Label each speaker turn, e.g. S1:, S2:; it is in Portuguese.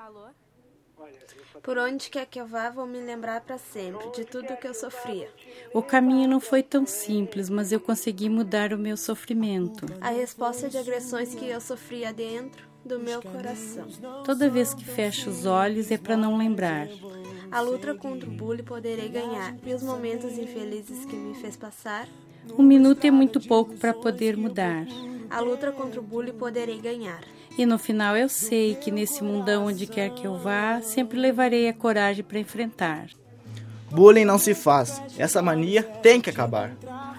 S1: Alô? Por onde quer que eu vá, vou me lembrar para sempre de tudo que eu sofria.
S2: O caminho não foi tão simples, mas eu consegui mudar o meu sofrimento.
S1: A resposta de agressões que eu sofria dentro do meu coração.
S2: Toda vez que fecho os olhos é para não lembrar.
S1: A luta contra o bullying poderei ganhar. E os momentos infelizes que me fez passar?
S2: 1 minuto é muito pouco para poder mudar.
S1: A luta contra o bullying poderei ganhar.
S2: E no final eu sei que nesse mundão onde quer que eu vá, sempre levarei a coragem para enfrentar.
S3: Bullying não se faz. Essa mania tem que acabar.